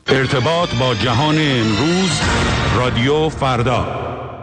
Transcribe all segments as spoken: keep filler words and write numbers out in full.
ارتباط با جهان امروز، رادیو فردا.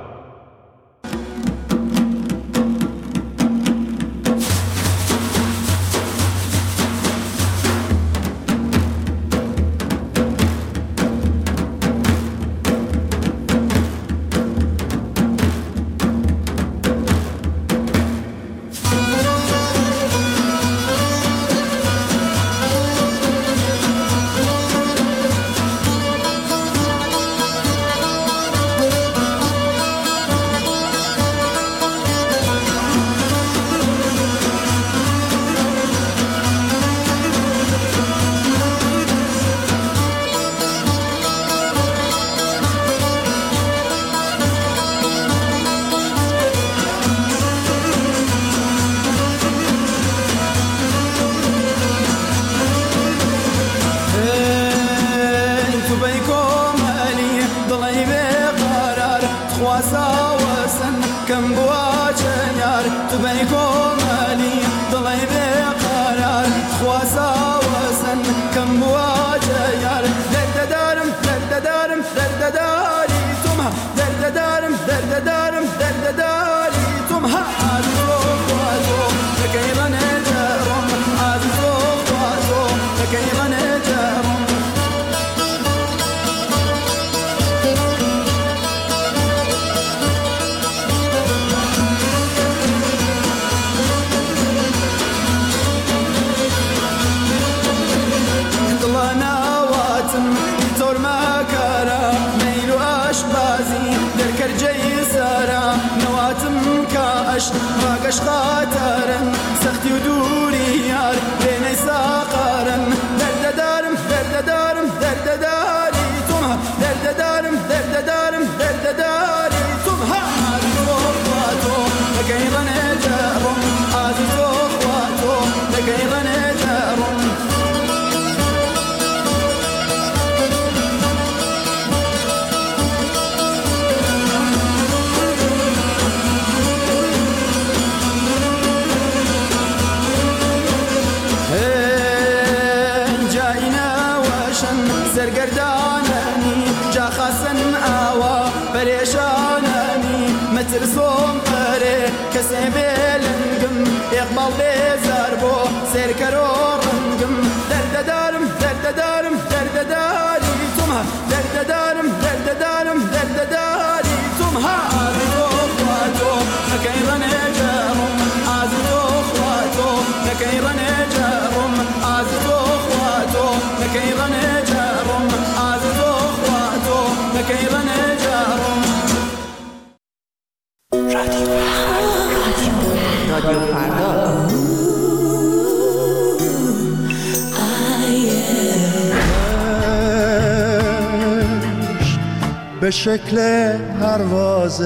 به شکل پرواز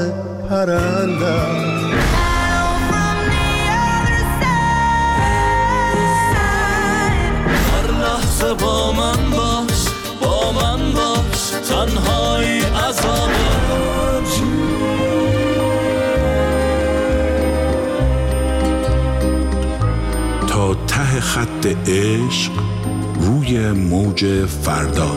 پرنده هر لحظه با من باش، با من باش، تنهایی عذابه. تا ته خط عشق روی موج فردا.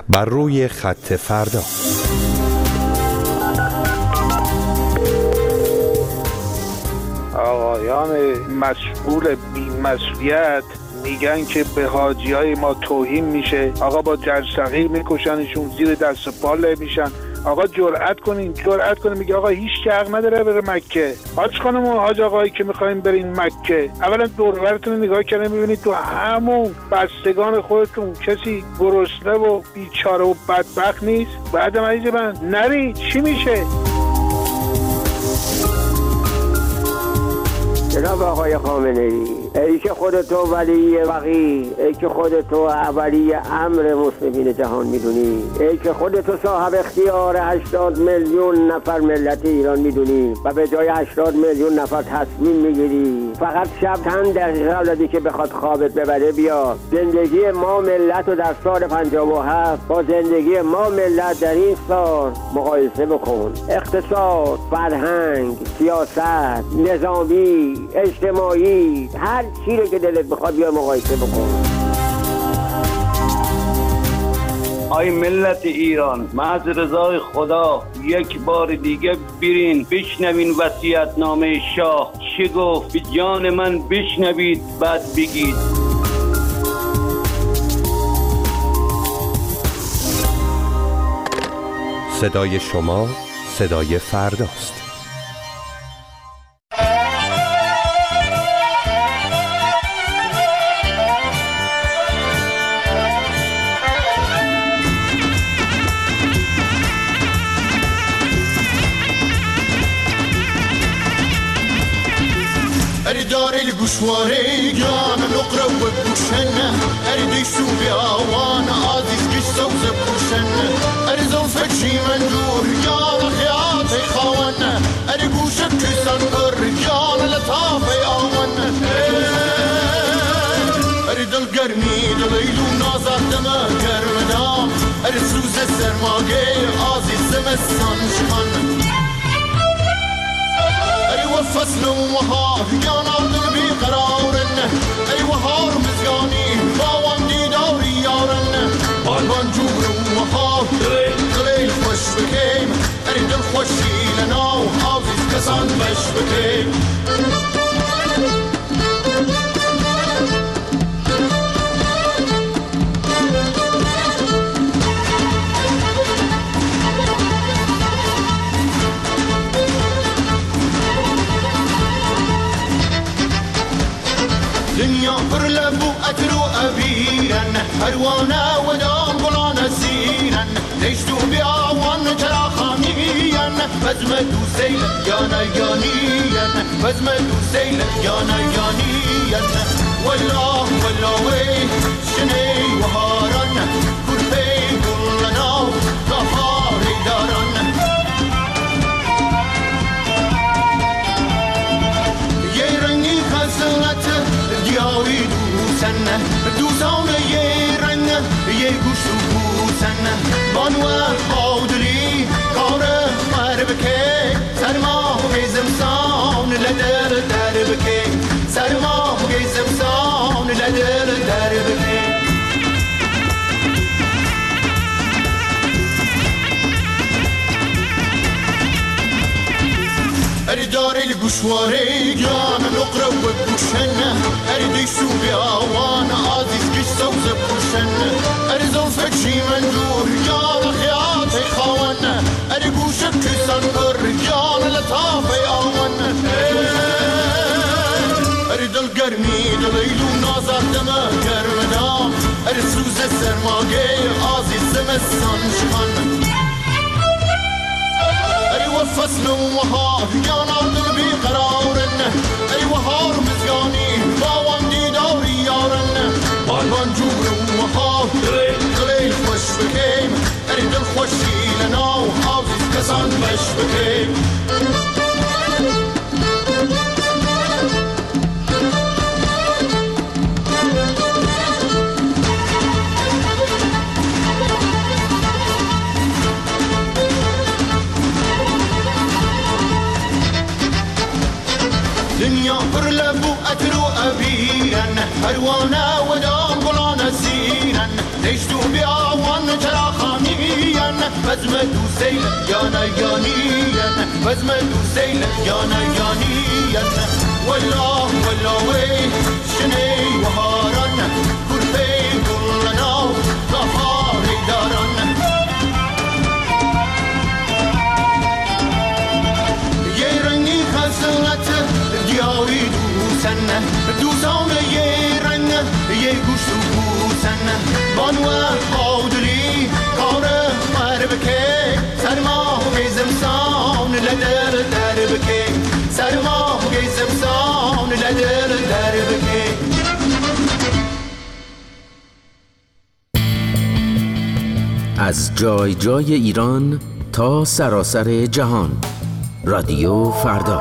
بر روی خط فردا. آقایان مسئول بی‌مسئولیت میگن که به حاجیای ما توهین میشه، آقا با جرثقیل میکشنشون، زیر دست پا له میشن. آقا جرأت کنین، جرأت کنین. میگه آقا هیچ کی حق نداره بره مکه. حاج خانم و حاج آقایی که میخواین برین مکه، اولا دور و برتون نگاه کردین میبینید تو همون بستگان خودتون کسی گرسنه و بیچاره و بدبخت نیست؟ بعدم عزیز من نری چی میشه؟ جناب آقای خامنه‌ای، ای که خودتو ولی وقی، ای که خودتو اولی امر مسلمین جهان میدونی، ای که خودتو صاحب اختیار هشتاد میلیون نفر ملت ایران میدونی و به جای هشتاد میلیون نفر تصمیم میگیری فقط شب چند دقیقه قبل از اینکه بخواد خوابت ببره بیا زندگی ما ملت رو در سال پنجاه و هفت با زندگی ما ملت در این سال مقایسه بکن. اقتصاد، فرهنگ، سیاست، نظامی، اجتماعی، هر چی رو که دلت بخواد بیا مقایسه بکن. آی ملت ایران، محض رضای خدا یک بار دیگه برین بشنوین وصیت‌نامه شاه چه گفت. به جان من بشنوید بعد بگید. صدای شما صدای فرداست. داري القشواري جان نقرا وبوشنا اريد يشوف اوان عزيز قصه وزبوشنا اريد فتشي منجور جان خياطي خوانا اريد وشك سنقر جان لطافي اوان اريد القرني دليل ونازر دما كرمنا اريد سوز السرماقي عزيز زمستان شخن فصل وهار جانا قلبي قرارن اي وهار مزقاني باوان دي دوري يارن بالبان جور وهار قليل خوش بكيم اريد الخوشي لنا وحافظ كسان بش بكيم دنيا برلبو أترو أبيرا هروانا ودام بلانا سيرا ليشتو بيعوان ترى خاميا فزمدو سيلا يانا يانيا فزمدو سيلا يانا يانيا والله والله وي شني وهارا كربي كلنا ظهاري دارا يرني خزنة دیاری دوسن دوسان یه رنگ یه گوش بوسن بانو قادری کار مر بکه سرما گیزم سان لدر در بکه سرما گیزم سان لدر در بکه اريد داري القشواري جان نقرا وبوشنا اريد يشوف اوان عزيز قصه وزبوشنا اريد فتشي منجور جان خياطي خوانا اريد وشك سنقر جان لطافي اوان اريد القرني دليل ونازر دما كرمنا اريد سوز السرماقي عزيز زمستان شخن فصل وهار جانا قلبي قرارن اي وهار مزقاني باوان دي دوري يارن بالبان جور وهار قليل خوش بكيم اريد الخوشي لنا وحافظ كسان بش بكيم دنيا برلبو أترو أبيرا هروانا ودام بلانا سيرا ليشتو بيعوان تراخا وزم دو سیل یانا یانیان وزم دو سیل یانا یانیان والله والله وی شنی و هاران کرپی گلنا غفاری داران یه رنگی خسنت دیاری دوسن دوسان یه رنگ یه گوشت و بوسن بانوه قادری کار مرب که سرما گیزمسان لدر در بکه سرما گیزمسان لدر در بکه از جای جای ایران تا سراسر جهان رادیو فردا.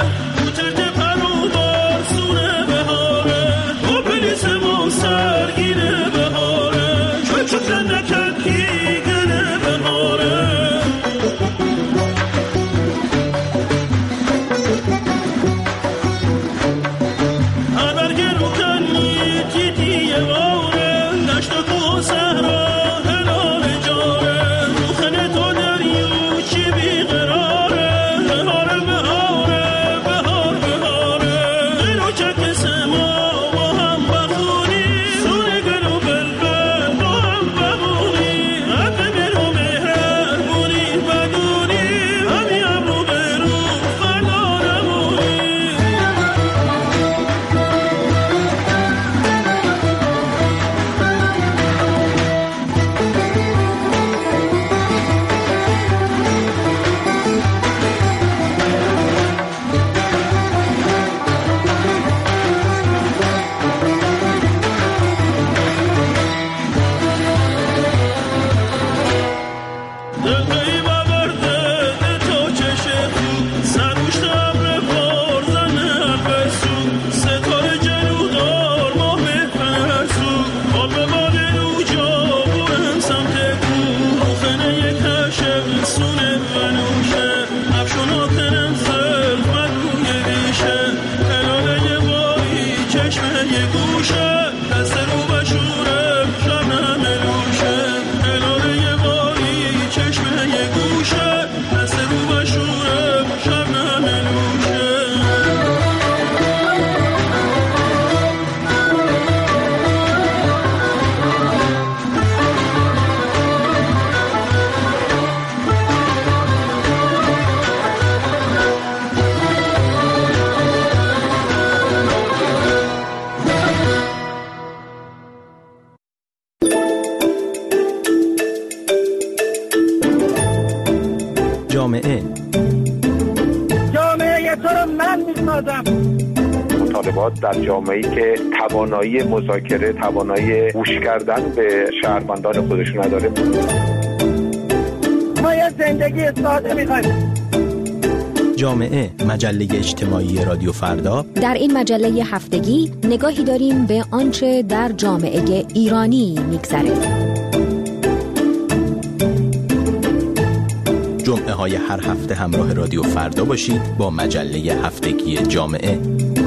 سرگیر جامعه جامعه تو رو من میسازم. مطالبات در جامعه‌ای که توانایی مذاکره، توانایی گوش کردن به شهروندان خودش نداره. ما یه زندگی ساده می‌خوایم. جامعه، مجله اجتماعی رادیو فردا. در این مجله هفتگی نگاهی داریم به آنچه در جامعه ایرانی می‌گذره. جمعه های هر هفته همراه رادیو فردا باشید با مجله هفتگی جامعه.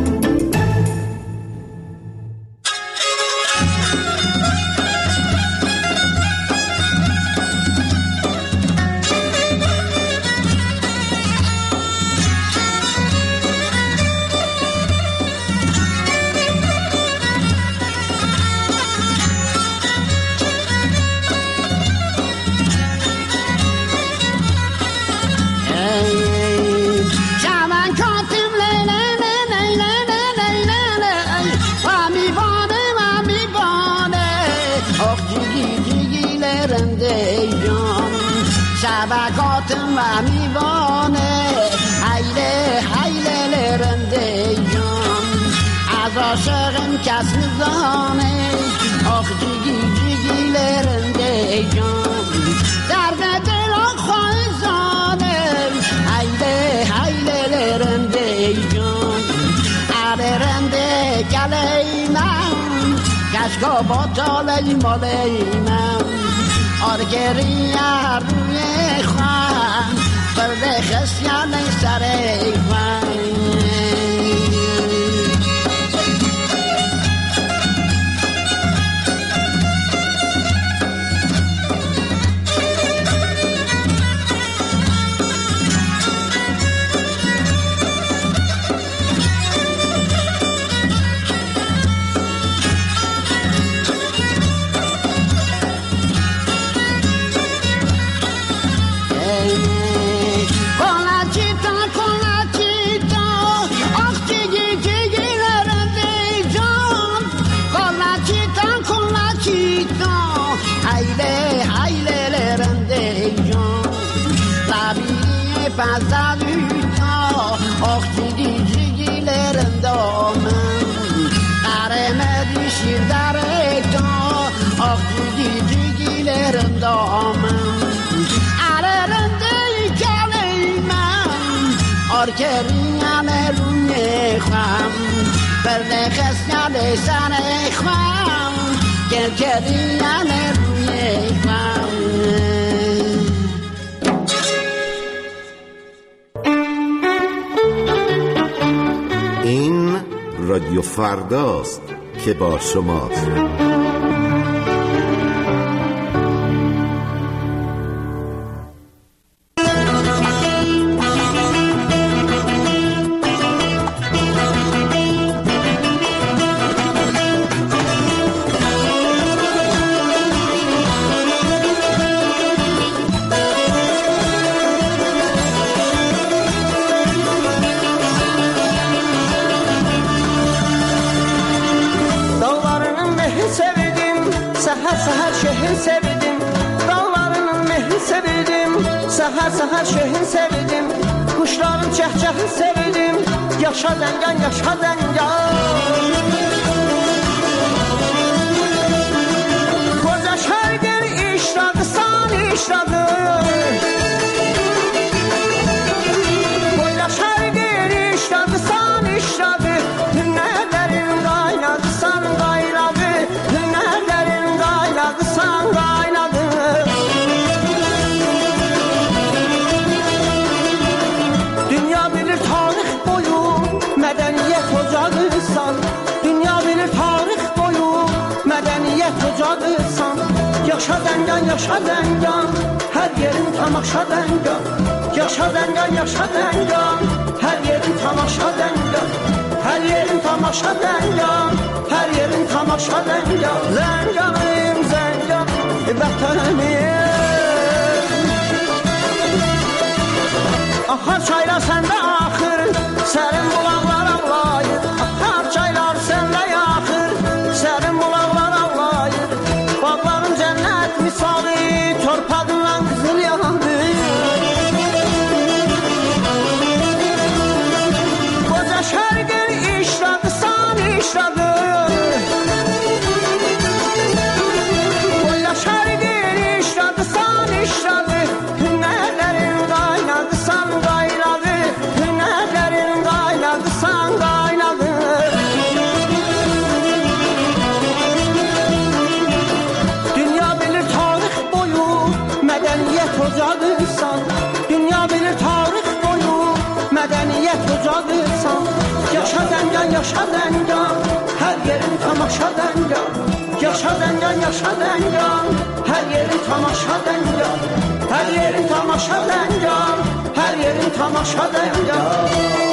شبکاتم و میوانه حیله حیله لرنده جان از عاشقم کس نزانه آخ جیگی جیگی لرنده جان درد دل آخ خواهزانه حیله حیله لرنده جان اره رنده گله من کشکا با تاله ماله من آرگری روی خوان برده خسیان سر خوان fazla dünya ah cigi cigilerin damın areme düşür dareta ah cigi cigilerin damın ararında kaleymen arkeriyane ruye kham berne khasnale sane kham kerkeriyane ruye kham. این رادیو فرداست که با شماست. Seher şehir sevdim, dağlarının mehri sevdim. Seher seher şehir sevdim, kuşların çehçehi sevdim. Yaşa dengan, yaşa dengan. Koca şehir işladı, san işladı. Koca şehir işladı, san işladı. Hünnederim kaynadı, san kaynadı. Hünnederim kaynadı, san kaynadı. Dünya bilir tarih boyu medeniyet ocağısan. Dünya bilir tarih boyu medeniyet ocağısan. Yaşa dengan, yaşa dengan, her yerin tamaşa dengan. Yaşa dengan, yaşa dengan, her yerin tamaşa dengan. Her yerin tamaşa dengan, her yerin tamaşa dengan. Zenganım, zengan, vətənim. Ahar çaylar səndə axır, sərin bulaqlar ağlayır. Ahar çaylar səndə yaxır, sərin bulaqlar ağlayır. Bağların cənnət misali, torpağından qızıl yandı. tamaşadan gel. Yaşadan gel, yaşadan gel. Her yerin tamaşadan gel. Her yerin tamaşadan gel. Her yerin tamaşadan gel.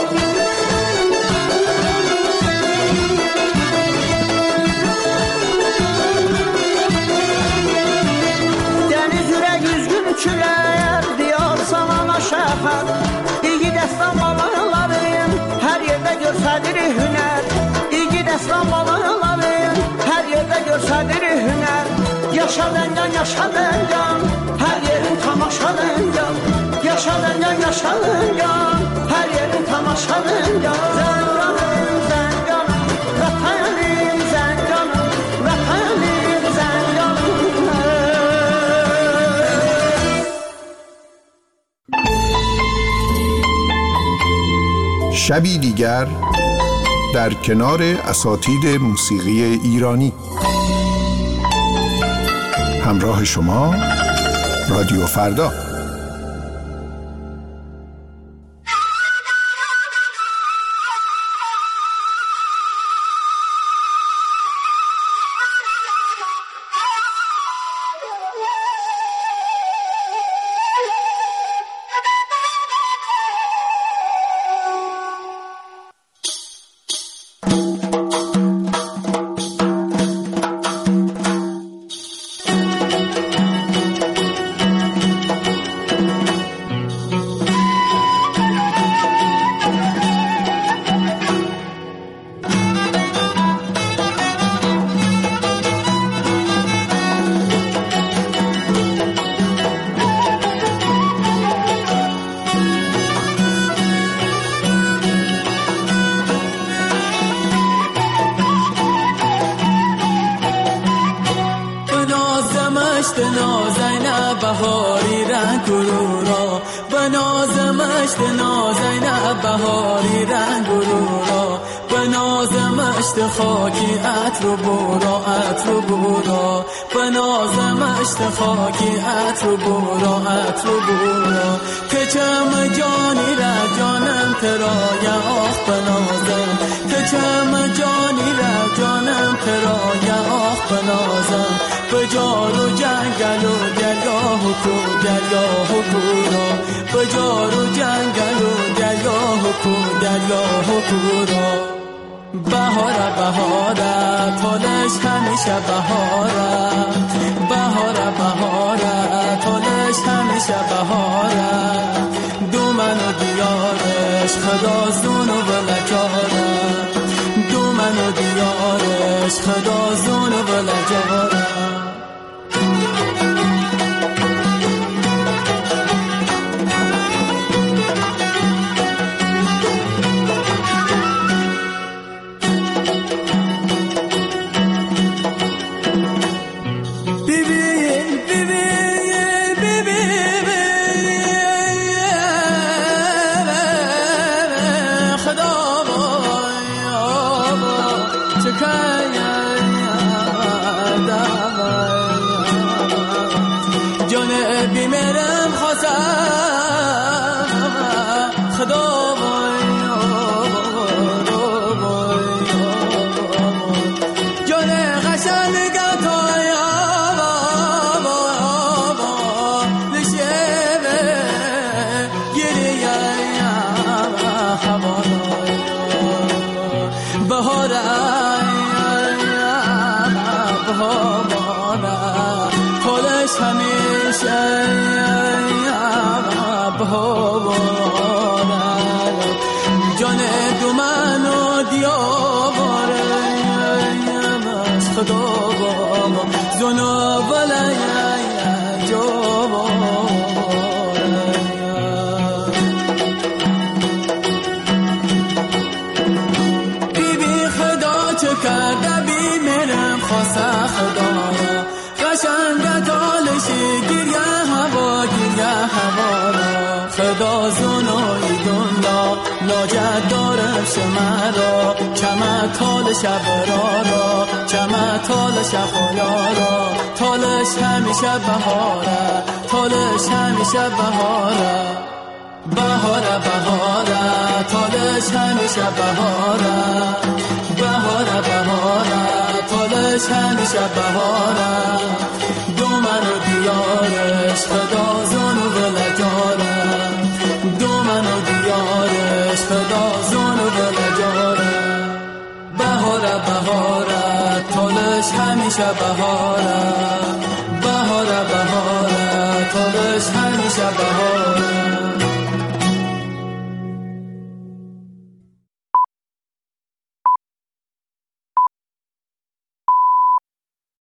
Deniz yürek yüzgün çüler, diyar sana şəhər. İyi dəstan babalarım, hər yerdə görsədir hünər. İyi dəstan babalarım, hər yerdə görsədir hünər. Yaşadan gel, yaşadan gel. Her yerin tamaşadan gel. Yaşadan gel, yaşadan gel. Her yerin tamaşadan gel. Zenganım, zenganım, vatanım zenganım, vatanım zenganım. شبی دیگر در کنار اساتید موسیقی ایرانی. همراه شما رادیو فردا. بهاری رنگ گرورا بنازمش نازینب بهاری رنگ گرورا بنازمش خاکی عطر و برا عطر و برا بنازمش خاکی عطر و برا عطر و برا که چم جانی را جانم ترای آخ بنازم که چم جانی را جانم ترای آخ بنازم بجار و جنگل و درگاه و کو درگاه و کورا بجار و جنگل و درگاه و کو درگاه و کورا بهاره بهاره تالش همیشه بهاره بهاره بهاره تالش همیشه بهاره دومن و دیارش خدا زون و بلجاره دومن و دیارش خدا زون و بلجاره خدا زنای دنیا لاجد دارم شمرا چمه تال شب را را چمه تال شب را تالش همیشه بهاره تالش همیشه بهاره بهاره بهاره تالش همیشه بهاره بهاره بهاره تالش همیشه بهارم دو من و دیارش خدا زن و ولجارم دو من و دیارش خدا زن و ولجارم بهاره بهاره تالش همیشه بهارم بهاره بهاره تالش همیشه بهارم